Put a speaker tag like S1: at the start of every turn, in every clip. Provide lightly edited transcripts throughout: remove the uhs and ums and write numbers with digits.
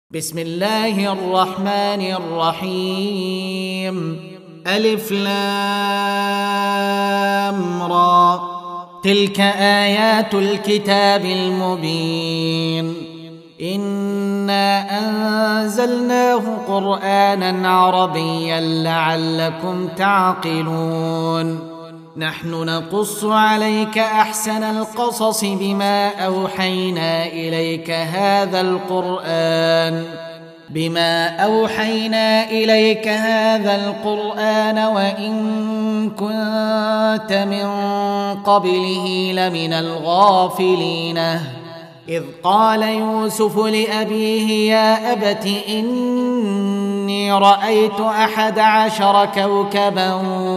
S1: بسم الله الرحمن الرحيم. ألف لام را. تلك آيات الكتاب المبين. إنا أنزلناه قرآنا عربيا لعلكم تعقلون. نحن نقص عليك أحسن القصص بما أوحينا إليك هذا القرآن وإن كنت من قبله لمن الغافلين. إذ قال يوسف لأبيه يا أبت إني رأيت 11 كوكبا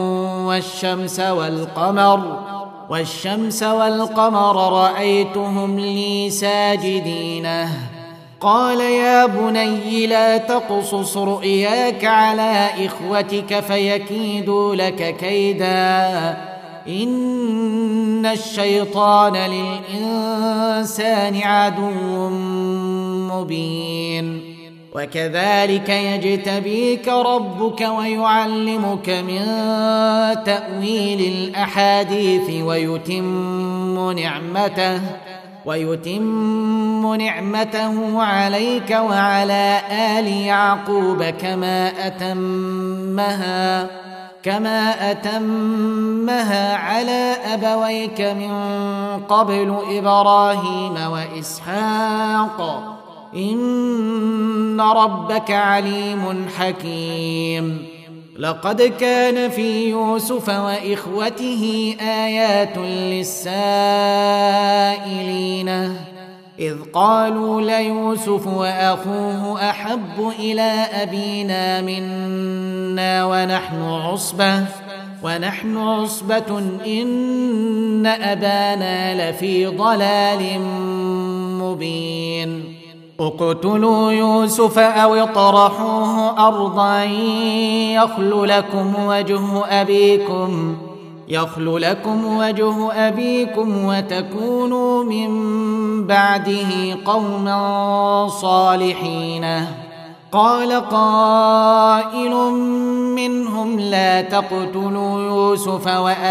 S1: والشمس والقمر رأيتهم لي ساجدين. قال يا بني لا تقصص رؤياك على إخوتك فيكيدوا لك كيدا إن الشيطان للإنسان عدو مبين. وكذلك يجتبيك ربك ويعلمك من تأويل الأحاديث ويتم نعمته عليك وعلى آل يعقوب كما أتمها على أبويك من قبل إبراهيم وإسحاق إن ربك عليم حكيم. لقد كان في يوسف وإخوته آيات للسائلين إذ قالوا ليوسف وأخوه أحب إلى أبينا منا ونحن عصبة إن أبانا لفي ضلال مبين. اقتلوا يوسف أو اطرحوه أرضا يخل لكم وجه أبيكم وتكونوا من بعده قوما صالحين. قال قائل منهم لا تقتلوا يوسف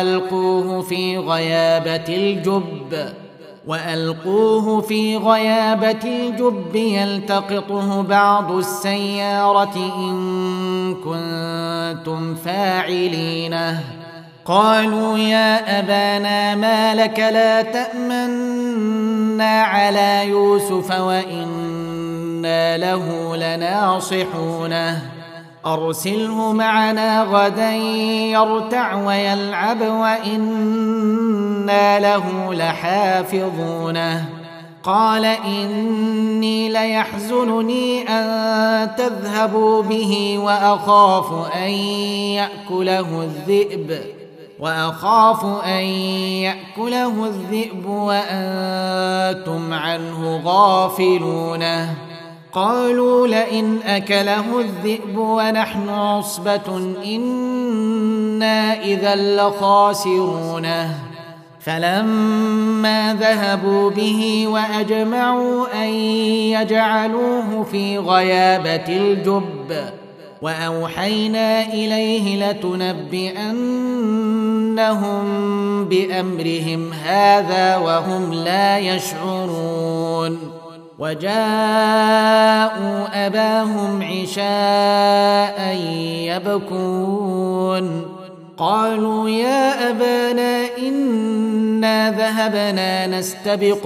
S1: وألقوه في غيابة الجب يلتقطه بعض السيارة إن كنتم فاعلين. قالوا يا أبانا ما لك لا تأمنا على يوسف وإنا له لناصحونه. أرسله معنا غدا يرتع ويلعب وإنا له لحافظونه. قال إني ليحزنني أن تذهبوا به وأخاف أن يأكله الذئب وأنتم عنه غافلون. قالوا لئن أكله الذئب ونحن عصبة إنا إذا لخاسرون. فلما ذهبوا به وأجمعوا أن يجعلوه في غيابة الجب وأوحينا إليه لتنبئنهم بأمرهم هذا وهم لا يشعرون. وجاءوا أباهم عشاء يبكون. قالوا يا أبانا إنا ذهبنا نستبق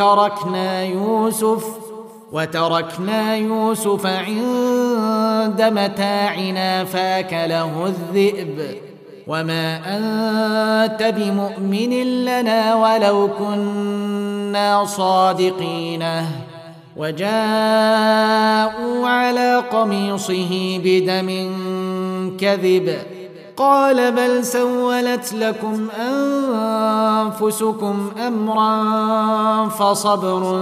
S1: وتركنا يوسف عند متاعنا فأكله الذئب وما أنت بمؤمن لنا ولو كنا صادقين. وجاءوا على قميصه بدم كذب. قال بل سولت لكم أنفسكم أمرا فصبر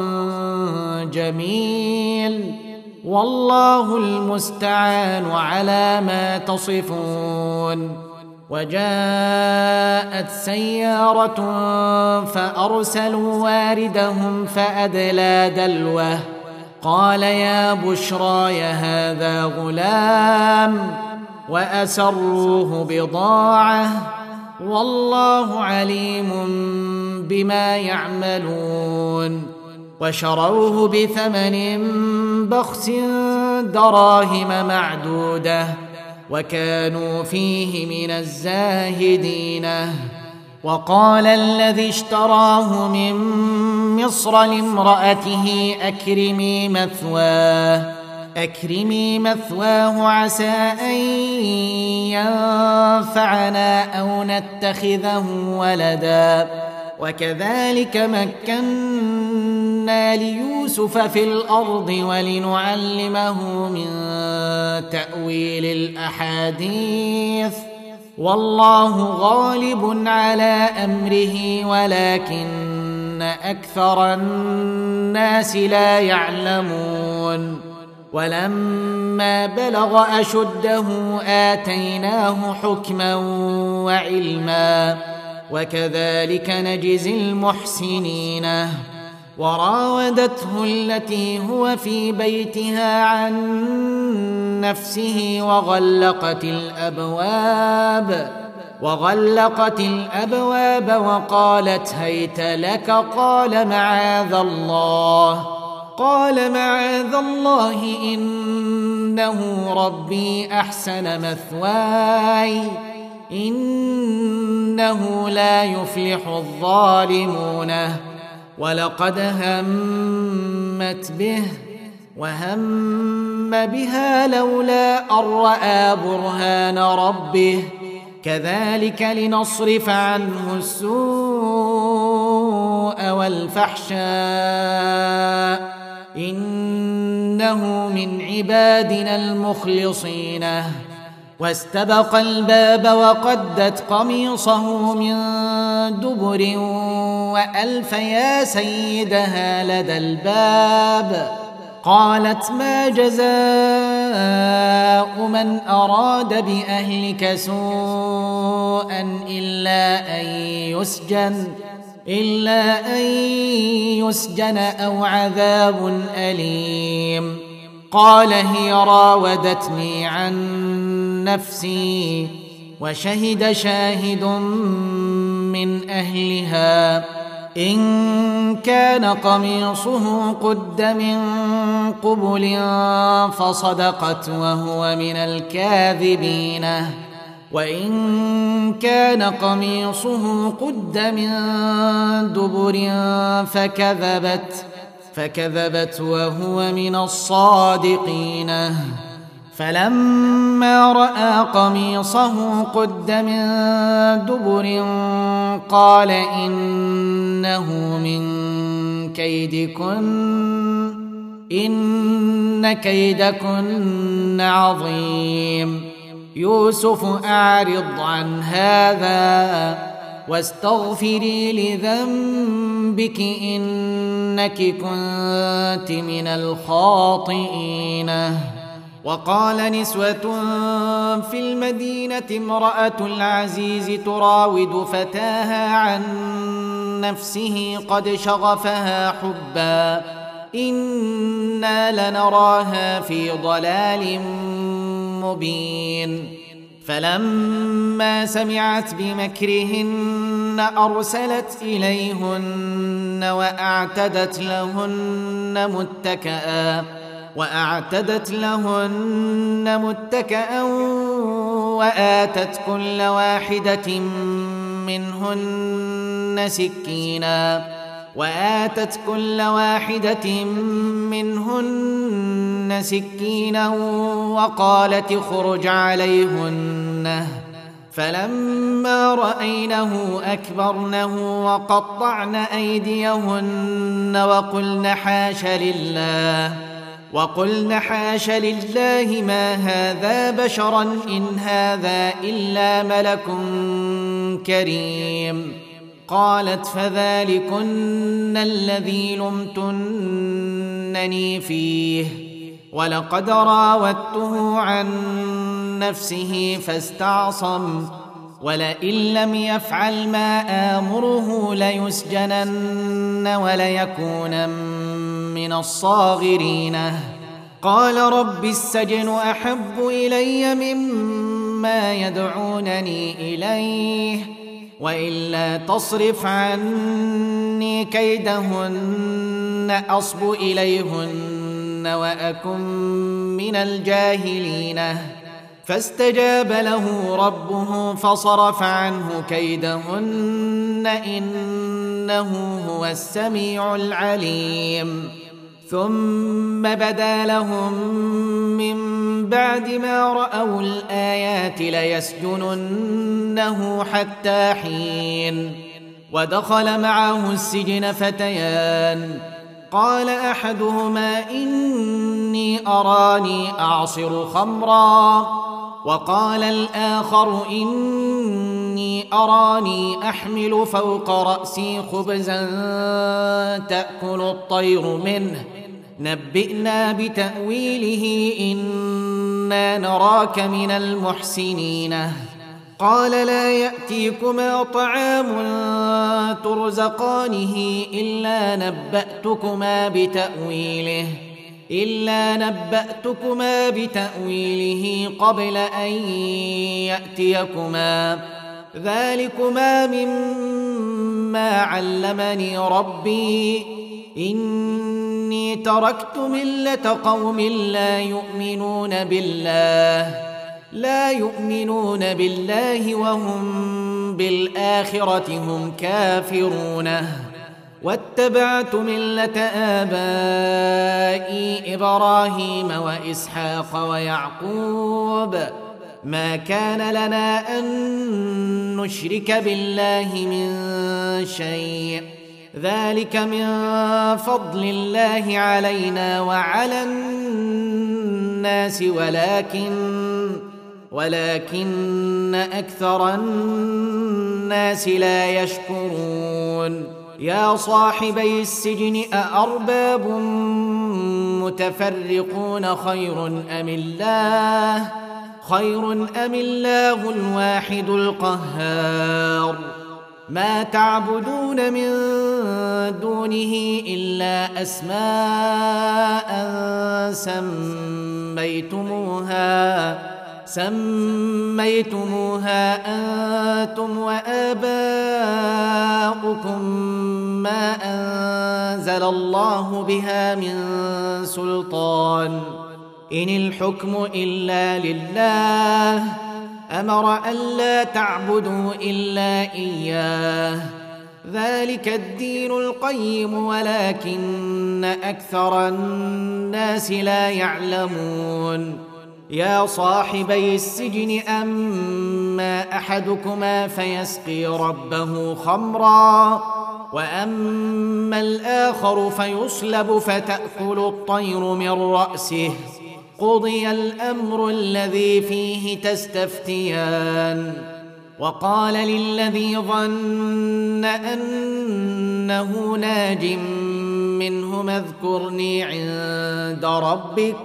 S1: جميل والله المستعان على ما تصفون. وجاءت سيارة فأرسلوا واردهم فأدلى دلوه قال يا بشراي هذا غلام وأسروه بضاعة والله عليم بما يعملون وشروه بثمن بخس دراهم معدودة وكانوا فيه من الزاهدين. وقال الذي اشتراه من مصر لامرأته أكرمي مثواه عسى أن ينفعنا أو نتخذه ولدا وكذلك مكنا ليوسف في الأرض ولنعلمه من تأويل الأحاديث والله غالب على أمره ولكن أكثر الناس لا يعلمون. ولما بلغ أشده آتيناه حكما وعلما وكذلك نجزي المحسنين. وراودته التي هو في بيتها عن نفسه وغلقت الأبواب وقالت هيت لك قال معاذ الله إنه ربي أحسن مثواي إنه لا يفلح الظالمون. ولقد همت به وهم بها لولا أن رأى برهان ربه كذلك لنصرف عنه السوء والفحشاء إنه من عبادنا المخلصين. واستبق الباب وقدت قميصه من دبر وألف يا سيدها لدى الباب قالت ما جزاء من أراد بأهلك سوءا إلا أن يسجن أو عذاب أليم. قال هي راودتني عن نفسي وشهد شاهد من أهلها إن كان قميصه قد من قبل فصدقت وهو من الكاذبين وإن كان قميصه قد من دبر فكذبت وهو من الصادقين. فلما رأى قميصه قد من دبر قال إنه من إن كيدكن عظيم. يوسف أعرض عن هذا واستغفري لذنبك إنك كنت من الخاطئين. وقال نسوة في المدينة امرأة العزيز تراود فتاها عن نفسه قد شغفها حبا إنا لنراها في ضلال مبين. فلما سمعت بمكرهن أرسلت إليهن وأعتدت لهن متكأ وآتت كل واحدة منهن سكينا وقالت اخرج عليهن. فلما رأينه أكبرنه وقطعن أيديهن وقلن حاش لله ما هذا بشرا إن هذا إلا ملك كريم. قالت فذلكن الذي لمتنني فيه ولقد راودته عن نفسه فاستعصم ولئن لم يفعل ما آمره ليسجنن وليكون من الصاغرين قال رب السجن أحب إلي مما يدعونني إليه وإلا تصرف عني كيدهن أصب إليهن وأكن من الجاهلين فاستجاب له ربه فصرف عنه كيدهن إنه هو السميع العليم ثم بدا لهم من بعد ما رأوا الآيات ليسجننه حتى حين ودخل معه السجن فتيان قال أحدهما إني أراني أعصر خمرا وقال الآخر إني أراني أحمل فوق رأسي خبزا تأكل الطير منه نبئنا بتأويله إنا نراك من المحسنين قال لا يأتيكما طعام ترزقانه إلا نبأتكما بتأويله قبل أن يأتيكما ذلكما مما علمني ربي إني تركت ملة قوم لا يؤمنون بالله وهم بالآخرة هم كافرون واتبعت ملة آبائي إبراهيم وإسحاق ويعقوب ما كان لنا أن نشرك بالله من شيء ذلك من فضل الله علينا وعلى الناس ولكن أكثر الناس لا يشكرون يا صاحبي السجن أأرباب متفرقون خير أم الله الواحد القهار ما تعبدون من دونه إلا أسماء سميتموها أنتم وآباؤكم ما أنزل الله بها من سلطان إن الحكم إلا لله أمر ألا تعبدوا إلا إياه ذلك الدين القيم ولكن أكثر الناس لا يعلمون يا صاحبي السجن أما أحدكما فيسقي ربه خمرا وأما الآخر فيصلب فتأكل الطير من رأسه قضي الأمر الذي فيه تستفتيان وقال للذي ظن أنه ناج منهما اذكرني عند ربك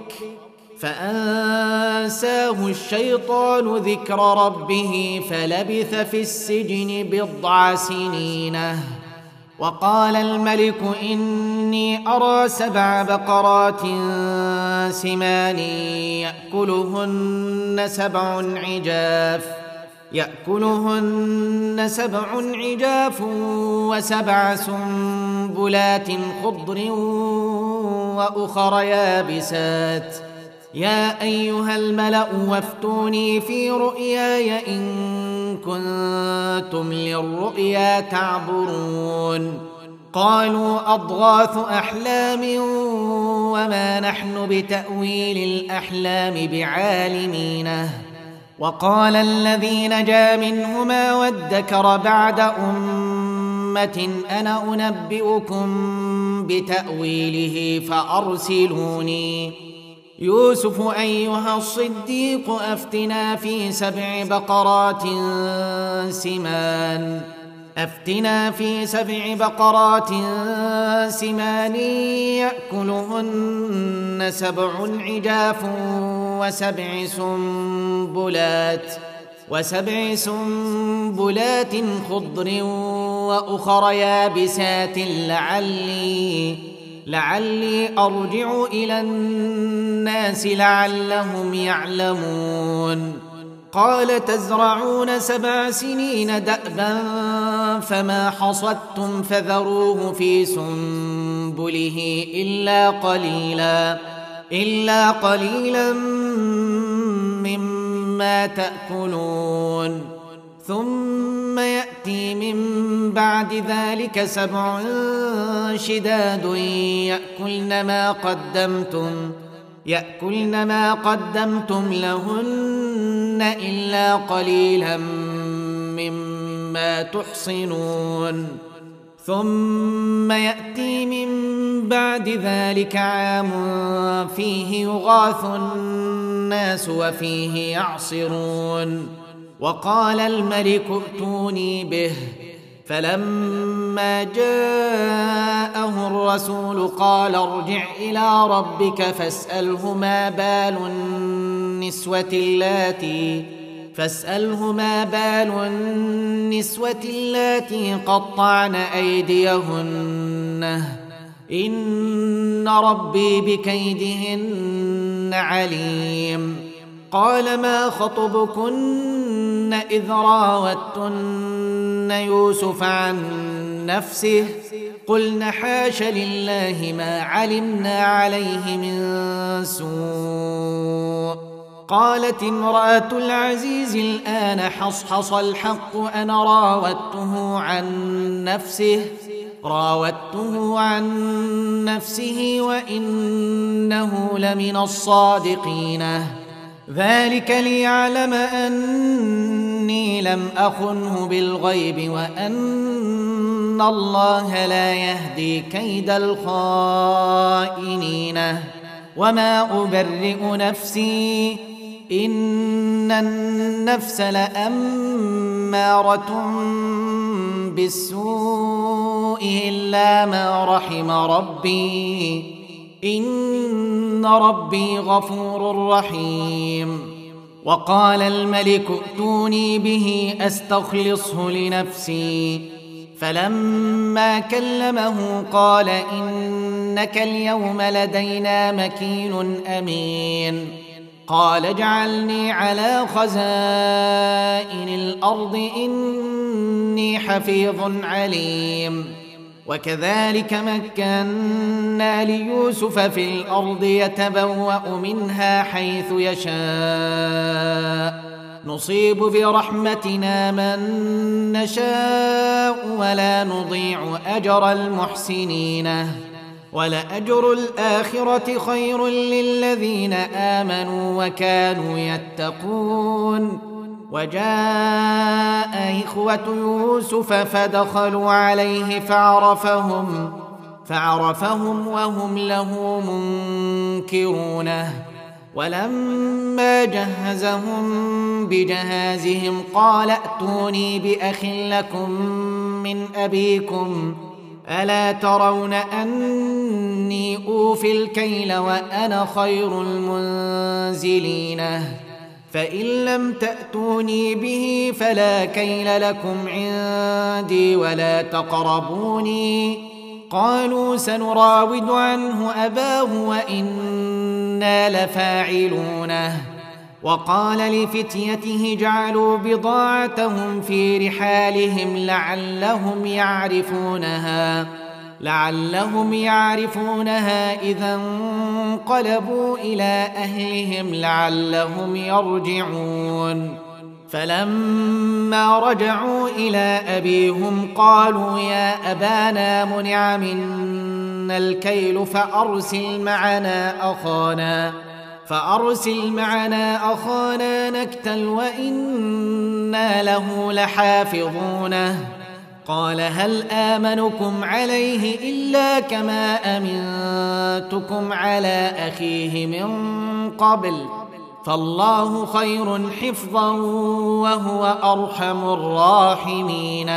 S1: فأنساه الشيطان ذكر ربه فلبث في السجن 10 سنين وقال الملك إني أرى 7 بقرات سمان يأكلهن 7 عجاف و7 سنبلات خضر وأخر يابسات يا أيها الملأ وافتوني في رؤياي إن كنتم للرؤيا تعبرون قالوا أضغاث أحلام وما نحن بتأويل الأحلام بعالمين وقال الذي نجا منهما وادكر بعد أمة أنا أنبئكم بتأويله فأرسلوني يوسف أيها الصديق أفتنا في 7 بقرات سمان يأكلهن 7 عجاف و7 سنبلات خضر وأخر يابسات لعلي أرجع إلى الناس لعلهم يعلمون قال تزرعون 7 سنين دأبا فما حصدتم فذروه في سنبله إلا قليلا مما تأكلون ثم يأتي من بعد ذلك 7 شداد يأكلن ما قدمتم لهن إلا قليلا مما تحصنون ثم يأتي من بعد ذلك عام فيه يغاث الناس وفيه يعصرون وقال الملك ائتوني به فلما جاءه الرسول قال ارجع إلى ربك فاسأله ما بال النسوة اللاتي قطعن أيديهن إن ربي بكيدهن عليم قال ما خطبكن إذ راوتن يوسف عن نفسه قلن حاش لله ما علمنا عليه من سوء قالت امرأة العزيز الآن حصحص الحق أنا راودته عن نفسه وإنه لمن الصادقين ذلك ليعلم أني لم أخنه بالغيب وأن الله لا يهدي كيد الخائنين وما أبرئ نفسي إن النفس لأمارة بالسوء إلا ما رحم ربي إن ربي غفور رحيم وقال الملك ائتوني به أستخلصه لنفسي فلما كلمه قال إنك اليوم لدينا مكين أمين قال اجعلني على خزائن الأرض إني حفيظ عليم وكذلك مكنا ليوسف في الأرض يتبوأ منها حيث يشاء نصيب برحمتنا من نشاء ولا نضيع أجر المحسنين ولأجر الآخرة خير للذين آمنوا وكانوا يتقون وجاء إخوة يوسف فدخلوا عليه فعرفهم وهم له منكرونه ولما جهزهم بجهازهم قال ائتوني بأخ لكم من أبيكم ألا ترون أني أوفي الكيل وأنا خير المنزلين فإن لم تأتوني به فلا كيل لكم عندي ولا تقربوني قالوا سنراود عنه أباه وإنا لفاعلونه وقال لفتيته جعلوا بضاعتهم في رحالهم لعلهم يعرفونها إذا انقلبوا إلى أهلهم لعلهم يرجعون فلما رجعوا إلى أبيهم قالوا يا أبانا منع منا الكيل فأرسل معنا أخانا نكتل وإنا له لحافظونه قال هل آمنكم عليه إلا كما أمنتكم على أخيه من قبل فالله خير حفظا وهو أرحم الراحمين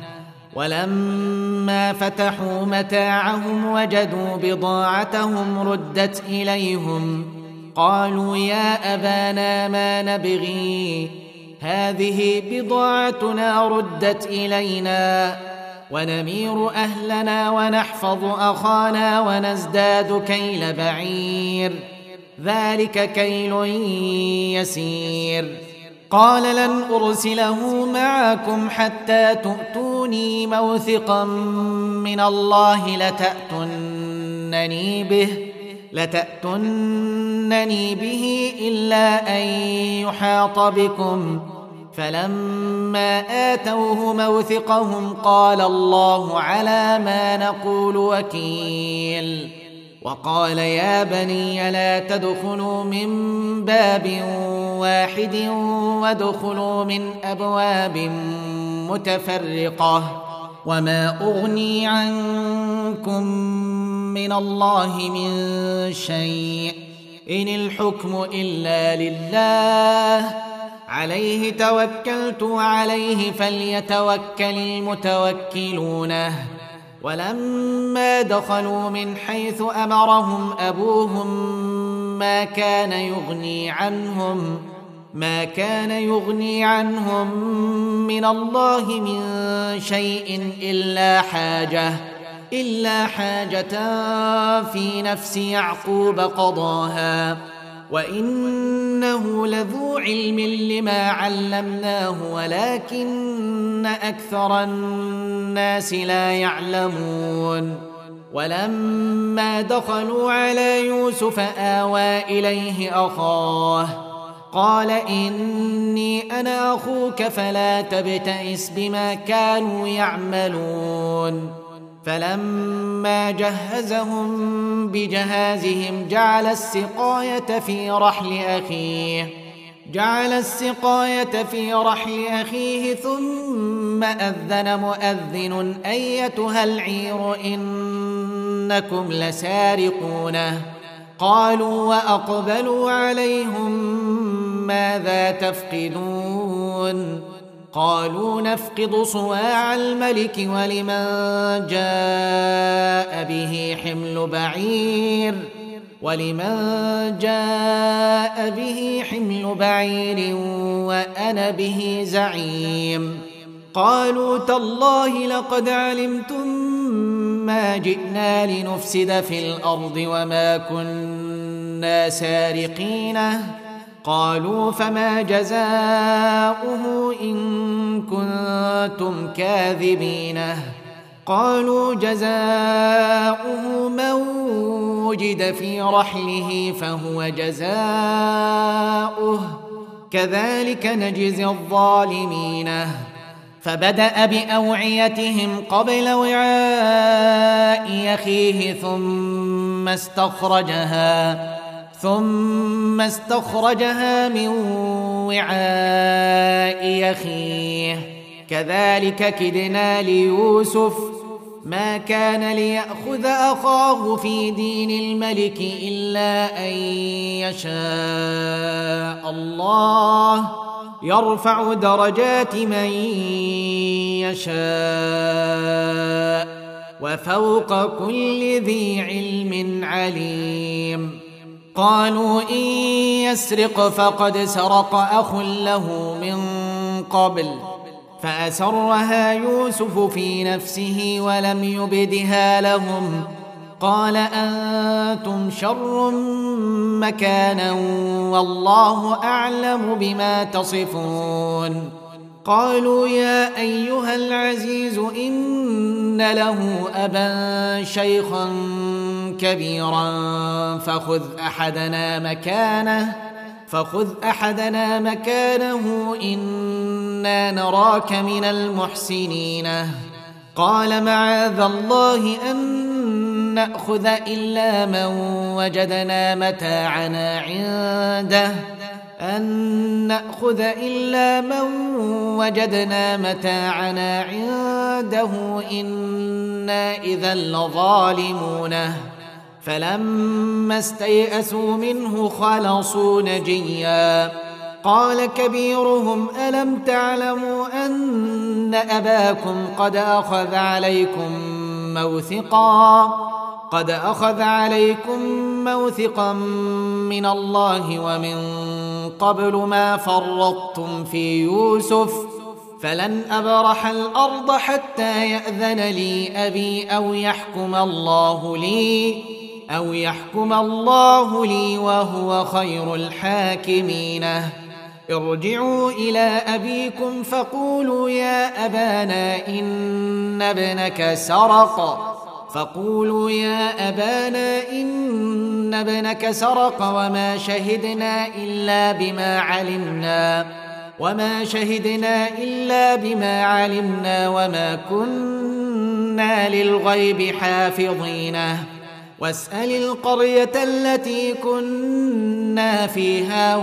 S1: ولما فتحوا متاعهم وجدوا بضاعتهم ردت إليهم قالوا يا أبانا ما نبغي هذه بضاعتنا ردت إلينا ونمير أهلنا ونحفظ أخانا ونزداد كيل بعير، ذلك كيل يسير. قال لن أرسله معكم حتى تؤتوني موثقا من الله لتأتونني به إلا أن يحاط بكم. فلما آتوه موثقهم قال الله على ما نقول وكيل. وقال يا بني لا تدخلوا من باب واحد وادخلوا من أبواب متفرقة، وما أغني عنكم من الله من شيء، إن الحكم إلا لله، عليه توكلت وعليه فليتوكل المتوكلون. ولما دخلوا من حيث أمرهم أبوهم ما كان يغني عنهم من الله من شيء إلا حاجة في نفس يعقوب قضاها، وإنه لذو علم لما علمناه ولكن أكثر الناس لا يعلمون. ولما دخلوا على يوسف آوى إليه أخاه قال إني أنا أخوك فلا تبتئس بما كانوا يعملون. فلما جهزهم بجهازهم جعل السقاية في رحل أخيه ثم أذن مؤذن أيتها العير إنكم لسارقونه. قالوا وأقبلوا عليهم ماذا تفقدون؟ قالوا نفقد صواع الملك ولمن جاء به حمل بعير وأنا به زعيم. قالوا تالله لقد علمتم ما جئنا لنفسد في الأرض وما كنا سارقين. قالوا فما جزاؤه إن كنتم كاذبين؟ قالوا جزاؤه من وجد في رحله فهو جزاؤه كذلك نجزي الظالمين. فبدأ بأوعيتهم قبل وعاء أخيه ثم استخرجها من وعاء أخيه كذلك كدنا ليوسف ما كان ليأخذ أخاه في دين الملك إلا أن يشاء الله يرفع درجات من يشاء وفوق كل ذي علم عليم. قالوا إن يسرق فقد سرق أخ له من قبل فأسرها يوسف في نفسه ولم يبدها لهم. قال أنتم شر مكانا والله أعلم بما تصفون. قالوا يا أيها العزيز إن له أبا شيخا كبيرا فخذ أحدنا مكانه إنا نراك من المحسنين. قال معاذ الله أن نأخذ إلا من وجدنا متاعنا عنده إنا إذا لظالمون. فلما استيئسوا منه خلصوا نجيا. قال كبيرهم ألم تعلموا أن أباكم قد أخذ عليكم موثقا من الله ومن قبل ما فرطتم في يوسف فلن أبرح الأرض حتى يأذن لي أبي أو يحكم الله لي وهو خير الحاكمين. ارجعوا إلى أبيكم فقولوا يا أبانا إن ابنك سرق وما شهدنا إلا بما علمنا وما كنا للغيب حافظين. واسأل القرية التي كنا فيها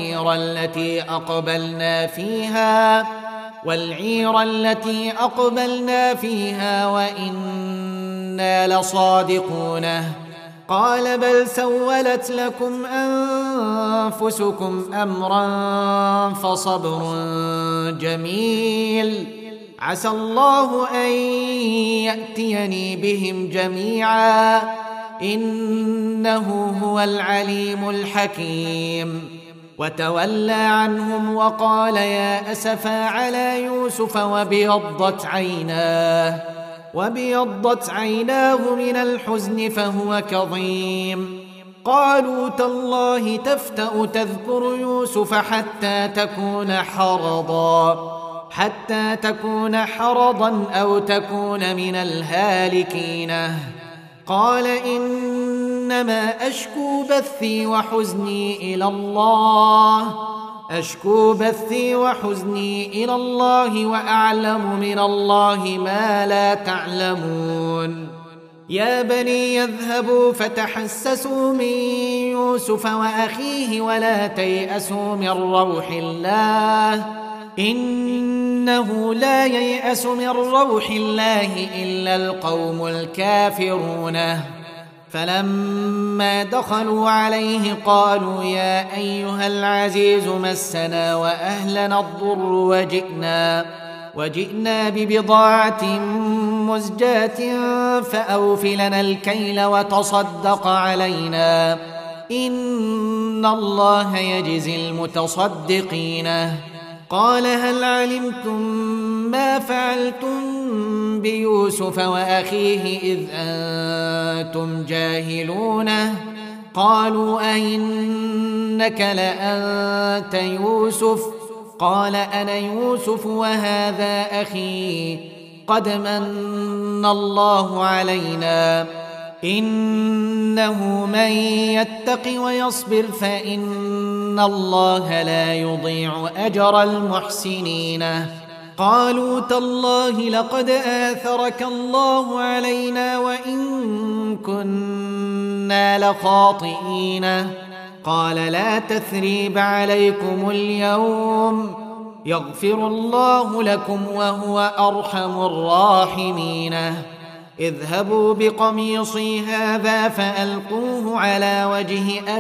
S1: والعير التي أقبلنا فيها وإنا لصادقون. قال بل سولت لكم أنفسكم أمرا فصبر جميل عسى الله أن يأتيني بهم جميعا إنه هو العليم الحكيم. وتولى عنهم وقال يا أسفا على يوسف وابيضت عيناه من الحزن فهو كظيم. قالوا تالله تفتأ تذكر يوسف حتى تكون حرضا أو تكون من الهالكين. قال إنما أشكو بثي وحزني إلى الله وأعلم من الله ما لا تعلمون. يا بني يذهبوا فتحسسوا من يوسف وأخيه ولا تيأسوا من روح الله إنه لا ييأس من روح الله إلا القوم الكافرون. فلما دخلوا عليه قالوا يا أيها العزيز مسنا وأهلنا الضر وجئنا ببضاعة مزجاة فأوف لنا الكيل وتصدق علينا إن الله يجزي المتصدقين. قال هل علمتم ما فعلتم بيوسف وأخيه إذ أنتم جاهلون؟ قالوا أئنك لأنت يوسف؟ قال أنا يوسف وهذا أخي قد من الله علينا إنه من يتق ويصبر فإن الله لا يضيع أجر المحسنين. قالوا تالله لقد آثرك الله علينا وإن كنا لخاطئين. قال لا تثريب عليكم اليوم يغفر الله لكم وهو أرحم الراحمين. اذهبوا بقميصي هذا فألقوه على وجه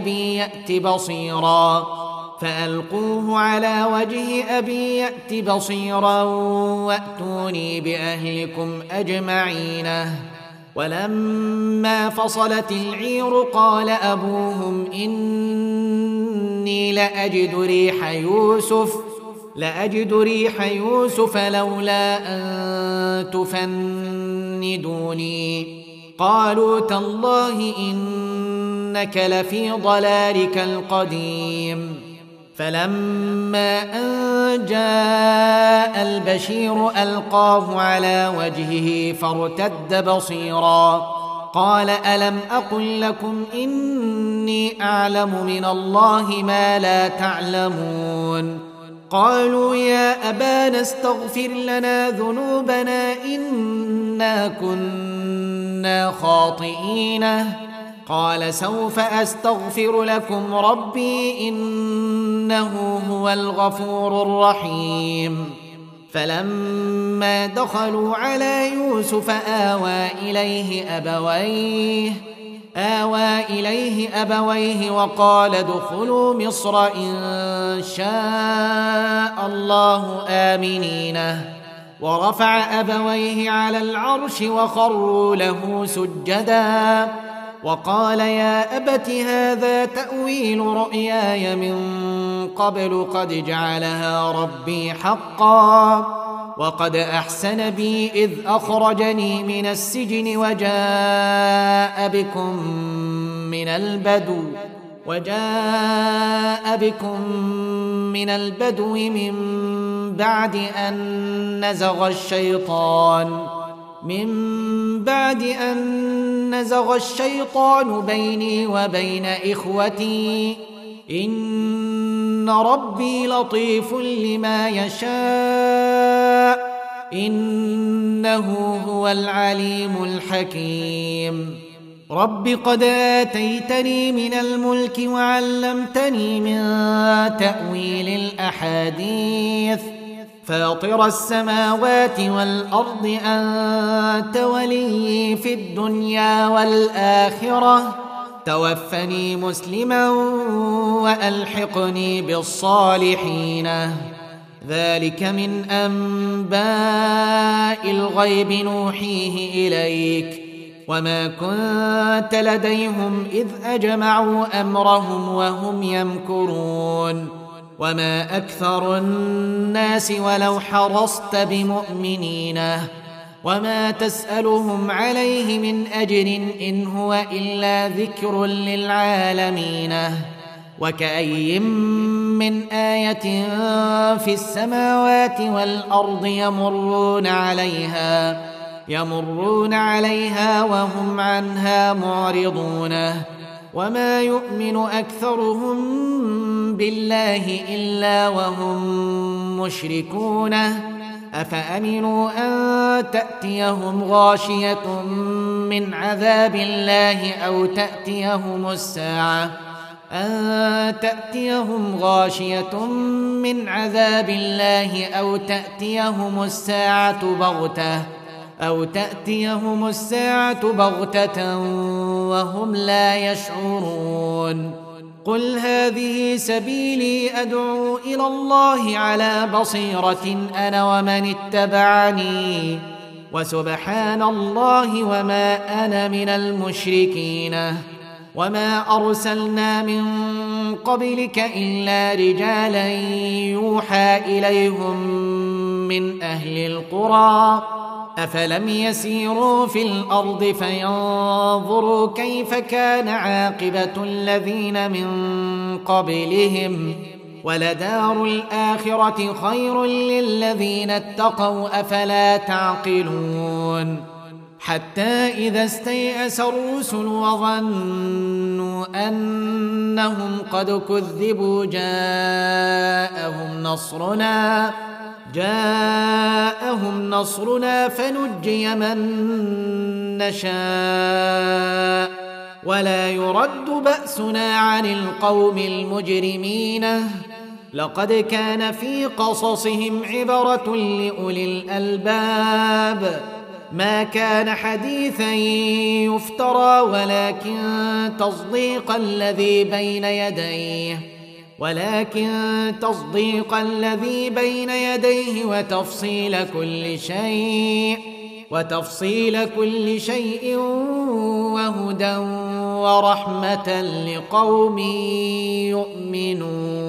S1: أبي يأت بصيرا وأتوني بأهلكم أجمعين. ولما فصلت العير قال أبوهم إني لأجد ريح يوسف لولا أن تفندوني. قالوا تالله إنك لفي ضلالك القديم. فلما أن جاء البشير ألقاه على وجهه فارتد بصيرا قال ألم أقل لكم إني أعلم من الله ما لا تعلمون. قالوا يا أبانا استغفر لنا ذنوبنا إنا كنا خاطئين. قال سوف أستغفر لكم ربي إنه هو الغفور الرحيم. فلما دخلوا على يوسف آوى إليه أبويه وقال ادخلوا مصر إن شاء الله آمنين. ورفع أبويه على العرش وخروا له سجدا وقال يا أبت هذا تأويل رؤياي من قبل قد جعلها ربي حقا وقد أحسن بي إذ أخرجني من السجن وجاء بكم من البدو من بعد أن نزغ الشيطان بيني وبين إخوتي إن ربي لطيف لما يشاء إنه هو العليم الحكيم رب قد آتيتني من الملك وعلمتني من تأويل الأحاديث فاطر السماوات والأرض أنت ولي في الدنيا والآخرة توفني مسلما وألحقني بالصالحين ذلك من أنباء الغيب نوحيه إليك وما كنت لديهم إذ أجمعوا أمرهم وهم يمكرون وما أكثر الناس ولو حرصت بمؤمنين وما تسألهم عليه من أجر إن هو إلا ذكر للعالمين وكأي من آية في السماوات والأرض يمرون عليها وهم عنها معرضون وما يؤمن أكثرهم بالله إلا وهم مشركون أفأمنوا أن تأتيهم غاشية من عذاب الله أو تأتيهم الساعة بغتة وهم لا يشعرون قل هذه سبيلي أدعو إلى الله على بصيرة أنا ومن اتبعني وسبحان الله وما أنا من المشركين وما أرسلنا من قبلك إلا رجالا يوحى إليهم من أهل القرى أفلم يسيروا في الأرض فينظروا كيف كان عاقبة الذين من قبلهم ولدار الآخرة خير للذين اتقوا أفلا تعقلون حتى إذا استيأس الرسل وظنوا أنهم قد كذبوا جاءهم نصرنا فنجي من نشاء ولا يرد بأسنا عن القوم المجرمين لقد كان في قصصهم عبرة لأولي الألباب ما كان حديثا يفترى ولكن تصديق الذي بين يديه وتفصيل كل شيء وهدى ورحمة لقوم يؤمنون